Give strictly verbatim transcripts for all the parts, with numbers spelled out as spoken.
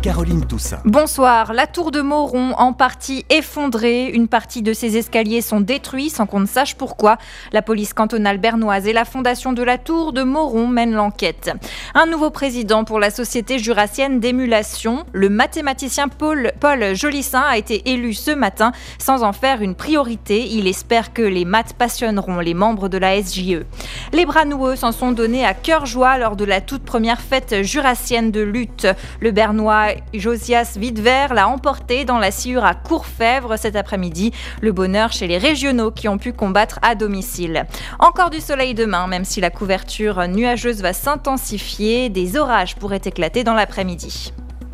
Caroline Toussaint. Bonsoir. La tour de Mauron en partie effondrée. Une partie de ses escaliers sont détruits sans qu'on ne sache pourquoi. La police cantonale bernoise et la fondation de la tour de Mauron mènent l'enquête. Un nouveau président pour la Société jurassienne d'émulation. Le mathématicien Paul, Paul Jolissaint a été élu ce matin sans en faire une priorité. Il espère que les maths passionneront les membres de la S J E. Les bras noueux s'en sont donnés à cœur joie lors de la toute première fête jurassienne de lutte. Le bernois Josias Wittwer l'a emporté dans la sciure à Courfèvre cet après-midi. Le bonheur chez les régionaux qui ont pu combattre à domicile. Encore du soleil demain, même si la couverture nuageuse va s'intensifier. Des orages pourraient éclater dans l'après-midi.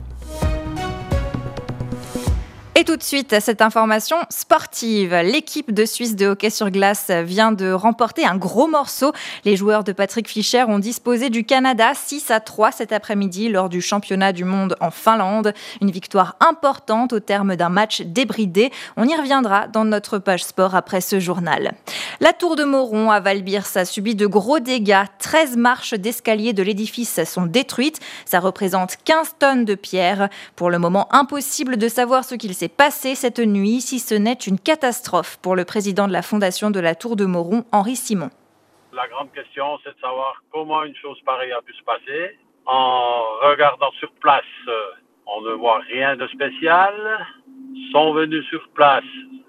Et tout de suite, cette information sportive. L'équipe de Suisse de hockey sur glace vient de remporter un gros morceau. Les joueurs de Patrick Fischer ont disposé du Canada six à trois cet après-midi lors du championnat du monde en Finlande. Une victoire importante au terme d'un match débridé. On y reviendra dans notre page sport après ce journal. La tour de Mauron à Valbirse a subi de gros dégâts. treize marches d'escalier de l'édifice sont détruites. Ça représente quinze tonnes de pierre. Pour le moment, impossible de savoir ce qu'il s'est passé cette nuit, si ce n'est une catastrophe pour le président de la fondation de la Tour de Mauron, Henri Simon. La grande question, c'est de savoir comment une chose pareille a pu se passer. En regardant sur place, on ne voit rien de spécial. Sont venus sur place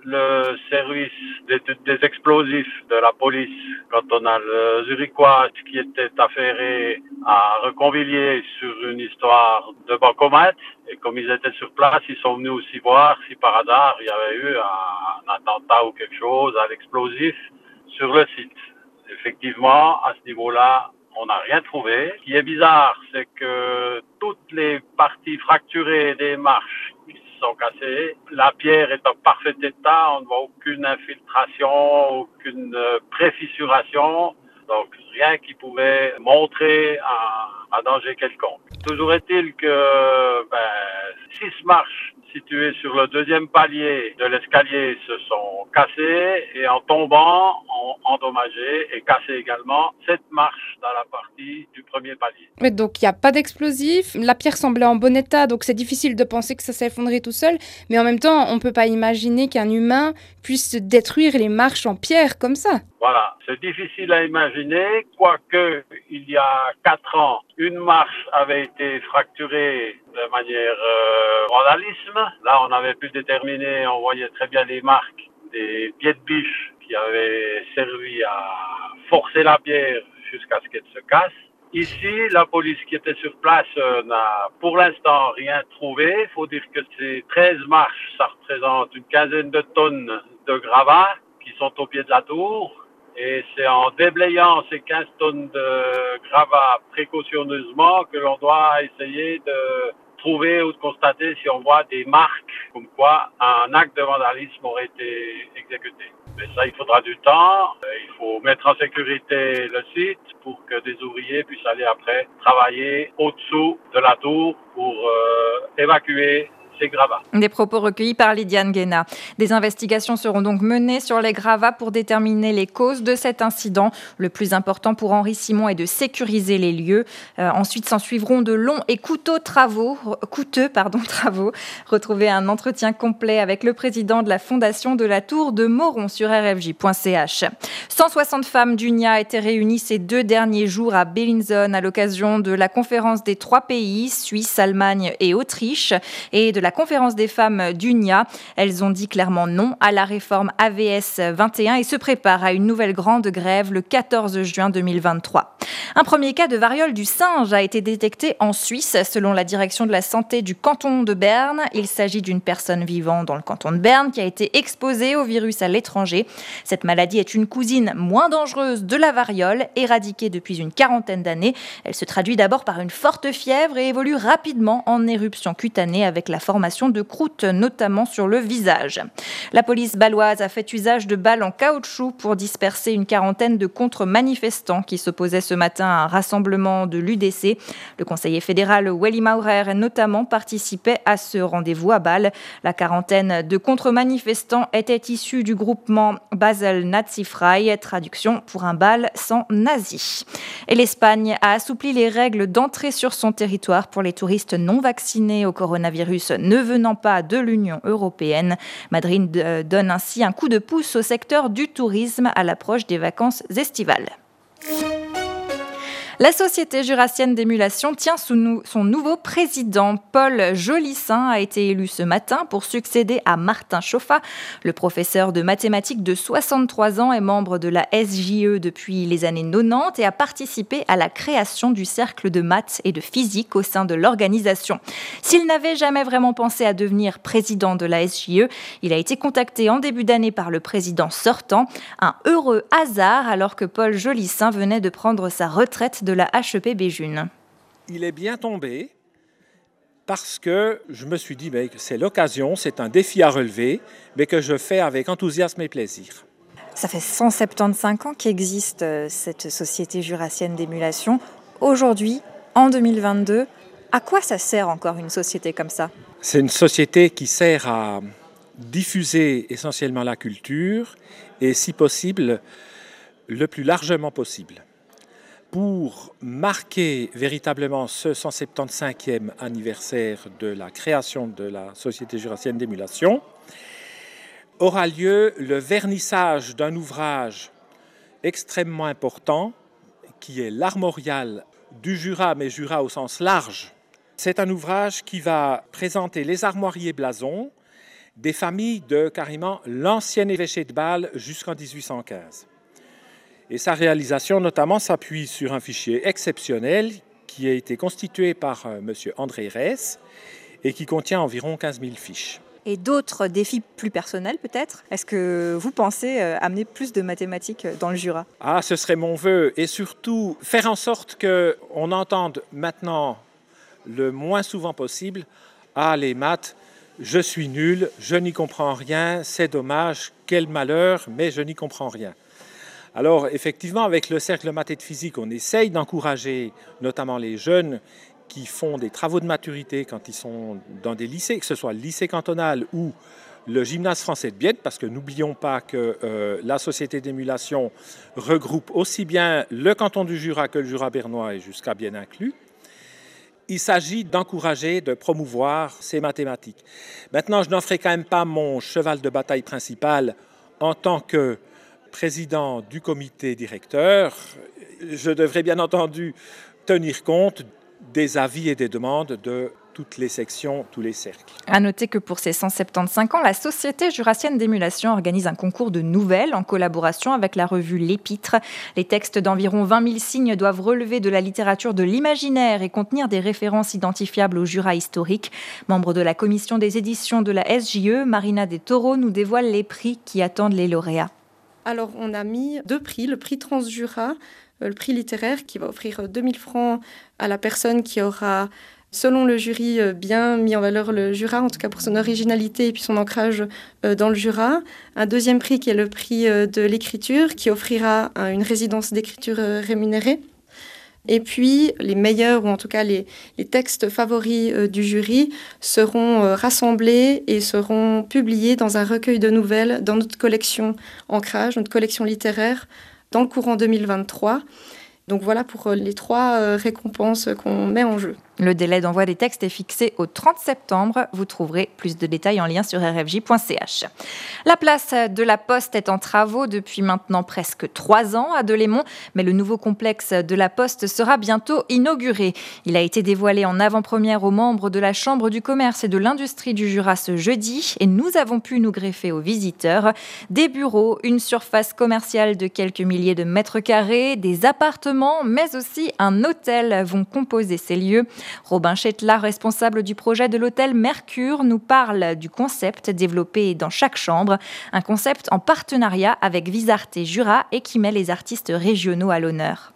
le service d'études des explosifs de la police cantonale zurichoise qui était affairé à reconvilier sur une histoire de bancomat. Et comme ils étaient sur place, ils sont venus aussi voir si par hasard il y avait eu un, un attentat ou quelque chose à l'explosif sur le site. Effectivement, à ce niveau-là, on n'a rien trouvé. Ce qui est bizarre, c'est que toutes les parties fracturées des marches qui sont cassées, la pierre est en parfait état, on ne voit aucune infiltration, aucune préfissuration, donc rien qui pouvait montrer un, un danger quelconque. Toujours est-il que ben, six marches situées sur le deuxième palier de l'escalier se sont cassées et en tombant ont endommagé et cassé également cette marche dans la partie du premier palier. Mais donc il n'y a pas d'explosif, la pierre semblait en bon état, donc c'est difficile de penser que ça s'est effondré tout seul, mais en même temps on ne peut pas imaginer qu'un humain puisse détruire les marches en pierre comme ça. Voilà, c'est difficile à imaginer, quoique il y a quatre ans, une marche avait été fracturée de manière euh, vandalisme. Là, on avait pu déterminer, on voyait très bien les marques des pieds de biche qui avaient servi à forcer la pierre jusqu'à ce qu'elle se casse. Ici, la police qui était sur place euh, n'a pour l'instant rien trouvé. Il faut dire que ces treize marches, ça représente une quinzaine de tonnes de gravats qui sont au pied de la tour. Et c'est en déblayant ces quinze tonnes de gravats précautionneusement que l'on doit essayer de trouver ou de constater si on voit des marques comme quoi un acte de vandalisme aurait été exécuté. Mais ça, il faudra du temps. Il faut mettre en sécurité le site pour que des ouvriers puissent aller après travailler au-dessous de la tour pour euh, évacuer ces gravats. Des propos recueillis par Lydiane Guéna. Des investigations seront donc menées sur les gravats pour déterminer les causes de cet incident. Le plus important pour Henri Simon est de sécuriser les lieux. Euh, ensuite, s'en suivront de longs et coûteux travaux. Coûteux, pardon, travaux. Retrouvez un entretien complet avec le président de la fondation de la Tour de Mauron sur r f j point c h. cent soixante femmes d'U N I A étaient réunies ces deux derniers jours à Bellinzone à l'occasion de la conférence des trois pays, Suisse, Allemagne et Autriche, et de la conférence des femmes d'U N I A. Elles ont dit clairement non à la réforme A V S vingt et un et se préparent à une nouvelle grande grève le quatorze juin deux mille vingt-trois. Un premier cas de variole du singe a été détecté en Suisse, selon la direction de la santé du canton de Berne. Il s'agit d'une personne vivant dans le canton de Berne qui a été exposée au virus à l'étranger. Cette maladie est une cousine moins dangereuse de la variole, éradiquée depuis une quarantaine d'années. Elle se traduit d'abord par une forte fièvre et évolue rapidement en éruption cutanée avec la formation formation de croûte, notamment sur le visage. La police bâloise a fait usage de balles en caoutchouc pour disperser une quarantaine de contre-manifestants qui s'opposaient ce matin à un rassemblement de l'U D C. Le conseiller fédéral Wely Maurer notamment participait à ce rendez-vous à Bâle. La quarantaine de contre-manifestants était issue du groupement Basel Nazi-Frei, traduction pour un bal sans nazis. Et l'Espagne a assoupli les règles d'entrée sur son territoire pour les touristes non vaccinés au coronavirus ne venant pas de l'Union européenne. Madrid donne ainsi un coup de pouce au secteur du tourisme à l'approche des vacances estivales. La Société jurassienne d'émulation tient son nouveau président. Paul Jolissaint a été élu ce matin pour succéder à Martin Chauffat. Le professeur de mathématiques de soixante-trois ans est membre de la S J E depuis les années quatre-vingt-dix et a participé à la création du cercle de maths et de physique au sein de l'organisation. S'il n'avait jamais vraiment pensé à devenir président de la S J E, il a été contacté en début d'année par le président sortant. Un heureux hasard alors que Paul Jolissaint venait de prendre sa retraite de de la H E P Béjune. Il est bien tombé parce que je me suis dit ben, que c'est l'occasion, c'est un défi à relever, mais que je fais avec enthousiasme et plaisir. Ça fait cent soixante-quinze ans qu'existe cette Société jurassienne d'émulation. Aujourd'hui, en deux mille vingt-deux, à quoi ça sert encore une société comme ça ? C'est une société qui sert à diffuser essentiellement la culture et, si possible, le plus largement possible. Pour marquer véritablement ce cent soixante-quinzième anniversaire de la création de la Société jurassienne d'émulation, aura lieu le vernissage d'un ouvrage extrêmement important qui est l'Armorial du Jura, mais Jura au sens large. C'est un ouvrage qui va présenter les armoiriers blasons des familles de carrément l'ancien évêché de Bâle jusqu'en dix-huit cent quinze. Et sa réalisation, notamment, s'appuie sur un fichier exceptionnel qui a été constitué par euh, M. André Reyes et qui contient environ quinze mille fiches. Et d'autres défis plus personnels, peut-être ? Est-ce que vous pensez euh, amener plus de mathématiques dans le Jura ? Ah, ce serait mon vœu. Et surtout, faire en sorte qu'on entende maintenant, le moins souvent possible, « Ah, les maths, je suis nul, je n'y comprends rien, c'est dommage, quel malheur, mais je n'y comprends rien ». Alors, effectivement, avec le Cercle Maths et de Physique, on essaye d'encourager notamment les jeunes qui font des travaux de maturité quand ils sont dans des lycées, que ce soit le lycée cantonal ou le gymnase français de Bienne, parce que n'oublions pas que euh, la Société d'émulation regroupe aussi bien le canton du Jura que le Jura bernois et jusqu'à Bienne inclus. Il s'agit d'encourager, de promouvoir ces mathématiques. Maintenant, je n'en ferai quand même pas mon cheval de bataille principal en tant que président du comité directeur. Je devrais bien entendu tenir compte des avis et des demandes de toutes les sections, tous les cercles. À noter que pour ces cent soixante-quinze ans, la Société jurassienne d'émulation organise un concours de nouvelles en collaboration avec la revue L'Épître. Les textes d'environ vingt mille signes doivent relever de la littérature de l'imaginaire et contenir des références identifiables au Jura historique. Membre de la commission des éditions de la S J E, Marina Des Taureaux nous dévoile les prix qui attendent les lauréats. Alors, on a mis deux prix, le prix Transjura, le prix littéraire qui va offrir deux mille francs à la personne qui aura, selon le jury, bien mis en valeur le Jura, en tout cas pour son originalité et puis son ancrage dans le Jura. Un deuxième prix qui est le prix de l'écriture, qui offrira une résidence d'écriture rémunérée. Et puis, les meilleurs, ou en tout cas les, les textes favoris euh, du jury, seront euh, rassemblés et seront publiés dans un recueil de nouvelles dans notre collection Ancrage, notre collection littéraire, dans le courant deux mille vingt-trois. Donc voilà pour euh, les trois euh, récompenses qu'on met en jeu. Le délai d'envoi des textes est fixé au trente septembre. Vous trouverez plus de détails en lien sur r f j point c h. La place de la Poste est en travaux depuis maintenant presque trois ans à Delémont, mais le nouveau complexe de la Poste sera bientôt inauguré. Il a été dévoilé en avant-première aux membres de la Chambre du commerce et de l'industrie du Jura ce jeudi et nous avons pu nous greffer aux visiteurs. Des bureaux, une surface commerciale de quelques milliers de mètres carrés, des appartements, mais aussi un hôtel vont composer ces lieux. Robin Chetla, responsable du projet de l'hôtel Mercure, nous parle du concept développé dans chaque chambre. Un concept en partenariat avec Visarte et Jura et qui met les artistes régionaux à l'honneur.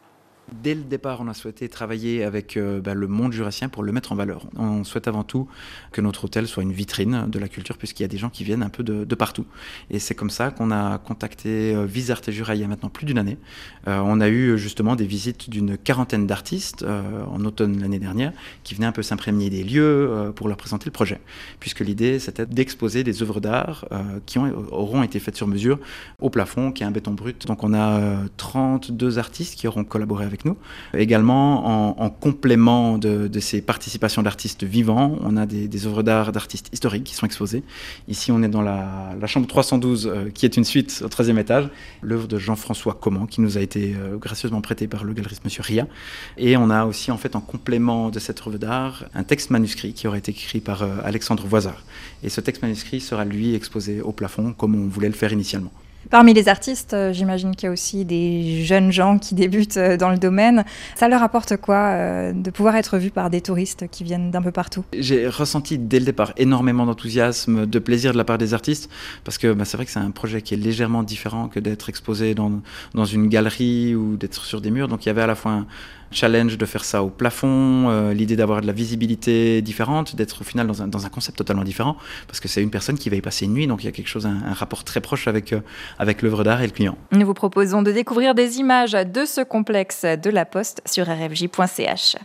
Dès le départ, on a souhaité travailler avec euh, bah, le monde jurassien pour le mettre en valeur. On souhaite avant tout que notre hôtel soit une vitrine de la culture, puisqu'il y a des gens qui viennent un peu de, de partout. Et c'est comme ça qu'on a contacté euh, Visarte et Jura il y a maintenant plus d'une année. Euh, on a eu justement des visites d'une quarantaine d'artistes euh, en automne l'année dernière, qui venaient un peu s'imprégner des lieux euh, pour leur présenter le projet. Puisque l'idée, c'était d'exposer des œuvres d'art euh, qui ont, auront été faites sur mesure au plafond, qui est un béton brut. Donc on a euh, trente-deux artistes qui auront collaboré avec nous. Également, en, en complément de, de ces participations d'artistes vivants, on a des, des œuvres d'art d'artistes historiques qui sont exposées. Ici, on est dans la, la chambre trois cent douze, euh, qui est une suite au treizième étage, l'œuvre de Jean-François Comment, qui nous a été euh, gracieusement prêtée par le galeriste Monsieur Ria. Et on a aussi, en fait, en complément de cette œuvre d'art, un texte manuscrit qui aurait été écrit par euh, Alexandre Voisard. Et ce texte manuscrit sera, lui, exposé au plafond, comme on voulait le faire initialement. Parmi les artistes, euh, j'imagine qu'il y a aussi des jeunes gens qui débutent euh, dans le domaine. Ça leur apporte quoi euh, de pouvoir être vus par des touristes qui viennent d'un peu partout ? J'ai ressenti dès le départ énormément d'enthousiasme, de plaisir de la part des artistes, parce que bah, c'est vrai que c'est un projet qui est légèrement différent que d'être exposé dans, dans une galerie ou d'être sur des murs. Donc il y avait à la fois un challenge de faire ça au plafond, euh, l'idée d'avoir de la visibilité différente, d'être au final dans un, dans un concept totalement différent, parce que c'est une personne qui va y passer une nuit, donc il y a quelque chose, un, un rapport très proche avec, euh, avec l'œuvre d'art et le client. Nous vous proposons de découvrir des images de ce complexe de la Poste sur r f j point c h.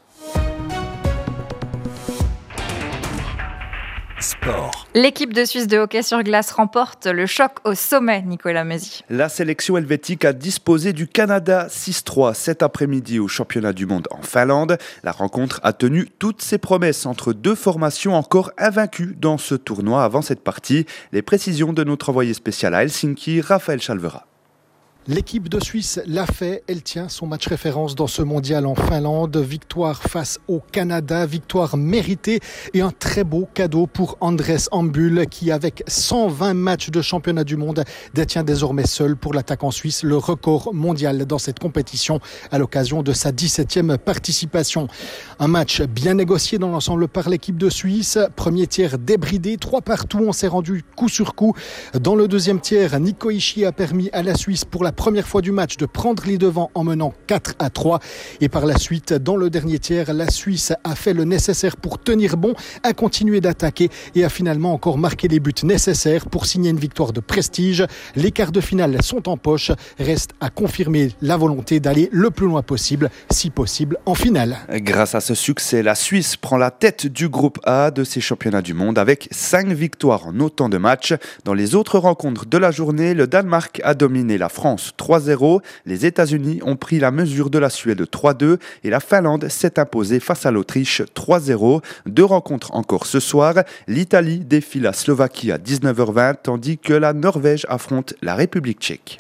Sport. L'équipe de Suisse de hockey sur glace remporte le choc au sommet, Nicolas Mézy. La sélection helvétique a disposé du Canada six trois cet après-midi au championnat du monde en Finlande. La rencontre a tenu toutes ses promesses entre deux formations encore invaincues dans ce tournoi avant cette partie. Les précisions de notre envoyé spécial à Helsinki, Raphaël Chalvera. L'équipe de Suisse l'a fait, elle tient son match référence dans ce mondial en Finlande. Victoire face au Canada, victoire méritée et un très beau cadeau pour Andres Ambul qui, avec cent vingt matchs de championnat du monde, détient désormais seul pour l'attaquant suisse le record mondial dans cette compétition à l'occasion de sa dix-septième participation. Un match bien négocié dans l'ensemble par l'équipe de Suisse. Premier tiers débridé, trois partout, on s'est rendu coup sur coup. Dans le deuxième tiers, Nico Hischier a permis à la Suisse pour la première fois du match de prendre les devants en menant quatre à trois. Et par la suite, dans le dernier tiers, la Suisse a fait le nécessaire pour tenir bon, a continué d'attaquer et a finalement encore marqué les buts nécessaires pour signer une victoire de prestige. Les quarts de finale sont en poche. Reste à confirmer la volonté d'aller le plus loin possible, si possible, en finale. Grâce à ce succès, la Suisse prend la tête du groupe A de ces championnats du monde avec cinq victoires en autant de matchs. Dans les autres rencontres de la journée, le Danemark a dominé la France trois zéro, les États-Unis ont pris la mesure de la Suède trois deux et la Finlande s'est imposée face à l'Autriche trois zéro. Deux rencontres encore ce soir, l'Italie défie la Slovaquie à dix-neuf heures vingt tandis que la Norvège affronte la République tchèque.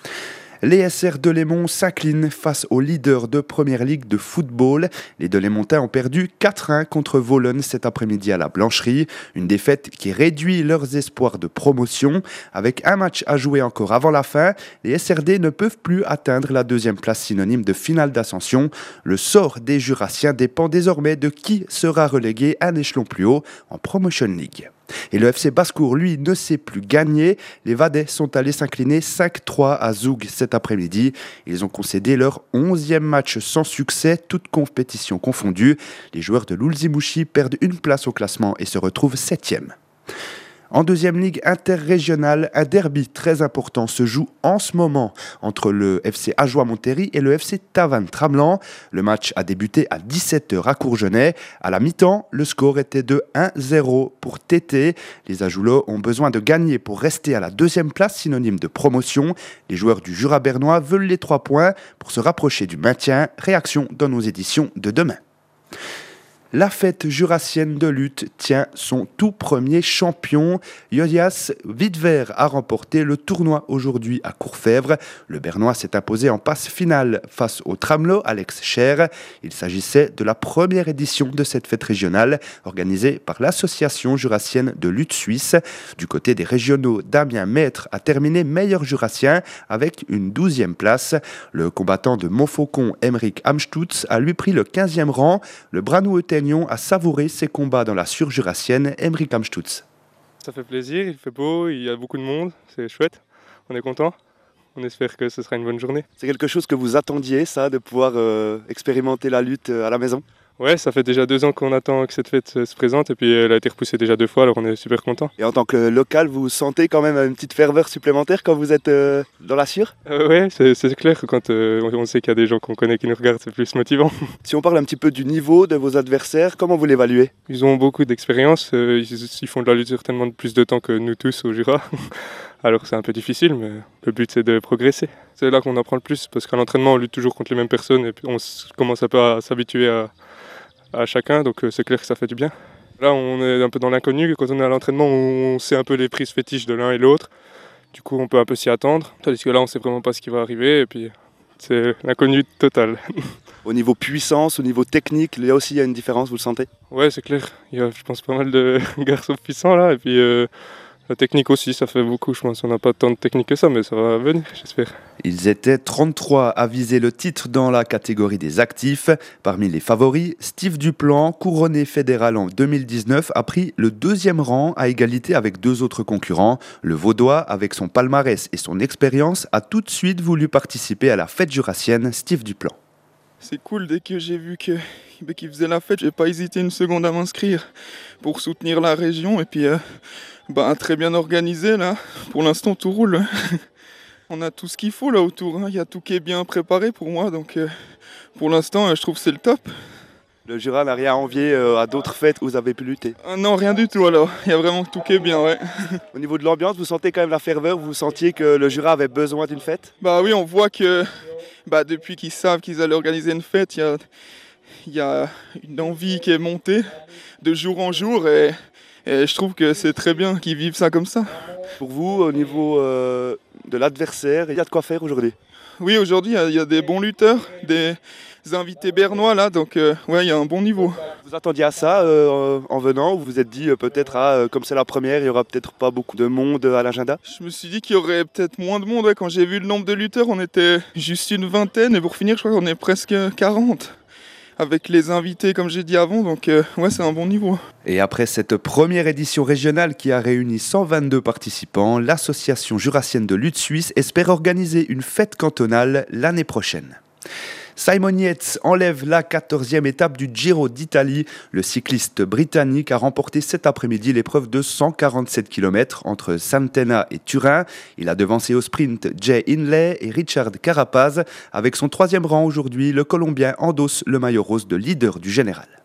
Les S R Delémont s'inclinent face aux leaders de Première Ligue de football. Les Delémontains ont perdu quatre un contre Vologne cet après-midi à la Blancherie. Une défaite qui réduit leurs espoirs de promotion. Avec un match à jouer encore avant la fin, les S R D ne peuvent plus atteindre la deuxième place synonyme de finale d'ascension. Le sort des Jurassiens dépend désormais de qui sera relégué un échelon plus haut en Promotion League. Et le F C Basse-Cour, lui, ne sait plus gagner. Les Vadais sont allés s'incliner cinq trois à Zoug cet après-midi. Ils ont concédé leur onzième match sans succès, toutes compétitions confondues. Les joueurs de l'Oulzimouchi perdent une place au classement et se retrouvent septième. En deuxième ligue interrégionale, un derby très important se joue en ce moment entre le F C Ajoie-Montéry et le F C Tavannes-Tramelan. Le match a débuté à dix-sept heures à Courgenay. À la mi-temps, le score était de un zéro pour T T. Les Ajoulots ont besoin de gagner pour rester à la deuxième place synonyme de promotion. Les joueurs du Jura bernois veulent les trois points pour se rapprocher du maintien. Réaction dans nos éditions de demain. La fête jurassienne de lutte tient son tout premier champion. Josias Widver a remporté le tournoi aujourd'hui à Courfèvre. Le Bernois s'est imposé en passe finale face au Tramelot Alex Scher. Il s'agissait de la première édition de cette fête régionale organisée par l'Association jurassienne de lutte suisse. Du côté des régionaux, Damien Maître a terminé meilleur jurassien avec une douzième place. Le combattant de Montfaucon, Emeric Amstutz, a lui pris le quinzième rang. Le Branou-Euthénion a savouré ses combats dans la surjurassienne. Emeric Amstutz. Ça fait plaisir, il fait beau, il y a beaucoup de monde, c'est chouette, on est content. on espère que ce sera une bonne journée. C'est quelque chose que vous attendiez, ça, de pouvoir euh, expérimenter la lutte à la maison? Ouais, ça fait déjà deux ans qu'on attend que cette fête se présente et puis elle a été repoussée déjà deux fois, alors on est super contents. Et en tant que local, vous sentez quand même une petite ferveur supplémentaire quand vous êtes euh, dans la Sûre? euh, Ouais, c'est, c'est clair que quand euh, on sait qu'il y a des gens qu'on connaît qui nous regardent, c'est plus motivant. Si on parle un petit peu du niveau de vos adversaires, comment vous l'évaluez? Ils ont beaucoup d'expérience, euh, ils, ils font de la lutte certainement de plus de temps que nous tous au Jura. Alors c'est un peu difficile, mais le but c'est de progresser. C'est là qu'on apprend le plus, parce qu'à l'entraînement on lutte toujours contre les mêmes personnes et puis on s- commence un peu à s'habituer à... à chacun, donc c'est clair que ça fait du bien. Là, on est un peu dans l'inconnu, quand on est à l'entraînement, on sait un peu les prises fétiches de l'un et l'autre, du coup on peut un peu s'y attendre, tandis que là on sait vraiment pas ce qui va arriver, et puis c'est l'inconnu total. Au niveau puissance, au niveau technique, là aussi il y a une différence, vous le sentez? Ouais, c'est clair, il y a je pense pas mal de garçons puissants là, et puis euh, la technique aussi, ça fait beaucoup, je pense. On n'a pas tant de technique que ça, mais ça va venir, j'espère. Ils étaient trente-trois à viser le titre dans la catégorie des actifs. Parmi les favoris, Steve Duplan, couronné fédéral en deux mille dix-neuf, a pris le deuxième rang à égalité avec deux autres concurrents. Le Vaudois, avec son palmarès et son expérience, a tout de suite voulu participer à la fête jurassienne. Steve Duplan. C'est cool, dès que j'ai vu que, bah, qu'il faisait la fête, j'ai pas hésité une seconde à m'inscrire pour soutenir la région. Et puis, euh, bah, très bien organisé là. Pour l'instant, tout roule. On a tout ce qu'il faut là autour. Il hein. y a tout qui est bien préparé pour moi. Donc, euh, pour l'instant, euh, je trouve que c'est le top. Le Jura n'a rien à envier euh, à d'autres fêtes où vous avez pu lutter? Ah, non, rien du tout alors. Il y a vraiment tout qui est bien, ouais. Au niveau de l'ambiance, vous sentez quand même la ferveur? Vous sentiez que le Jura avait besoin d'une fête? Bah oui, on voit que bah, depuis qu'ils savent qu'ils allaient organiser une fête, il y a, y a une envie qui est montée de jour en jour et, et je trouve que c'est très bien qu'ils vivent ça comme ça. Pour vous, au niveau euh, de l'adversaire, il y a de quoi faire aujourd'hui? Oui, aujourd'hui, il y, y a des bons lutteurs, des invités bernois là, donc euh, ouais, il y a un bon niveau. Vous attendiez à ça euh, en venant, ou vous vous êtes dit euh, peut-être, ah, euh, comme c'est la première, il y aura peut-être pas beaucoup de monde à l'agenda? Je me suis dit qu'il y aurait peut-être moins de monde. Ouais. Quand j'ai vu le nombre de lutteurs, on était juste une vingtaine, et pour finir, je crois qu'on est presque quarante. Avec les invités, comme j'ai dit avant, donc euh, ouais, c'est un bon niveau. Et après cette première édition régionale qui a réuni cent vingt-deux participants, l'association jurassienne de lutte suisse espère organiser une fête cantonale l'année prochaine. Simon Yates enlève la quatorzième étape du Giro d'Italie. Le cycliste britannique a remporté cet après-midi l'épreuve de cent quarante-sept kilomètres entre Santena et Turin. Il a devancé au sprint Jay Hindley et Richard Carapaz. Avec son troisième rang aujourd'hui, le Colombien endosse le maillot rose de leader du général.